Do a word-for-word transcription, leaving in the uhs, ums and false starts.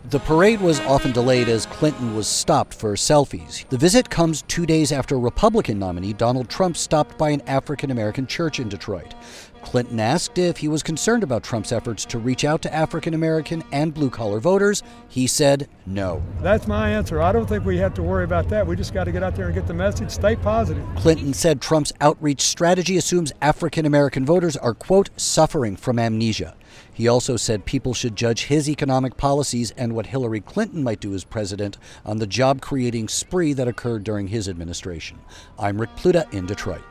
The parade was often delayed as Clinton was stopped for selfies. The visit comes two days after Republican nominee Donald Trump stopped by an African-American church in Detroit. Clinton asked if he was concerned about Trump's efforts to reach out to African-American and blue-collar voters. He said no. That's my answer. I don't think we have to worry about that. We just got to get out there and get the message, stay positive. Clinton said Trump's outreach strategy assumes African-American voters are, quote, suffering from amnesia. He also said people should judge his economic policies and what Hillary Clinton might do as president on the job-creating spree that occurred during his administration. I'm Rick Pluta in Detroit.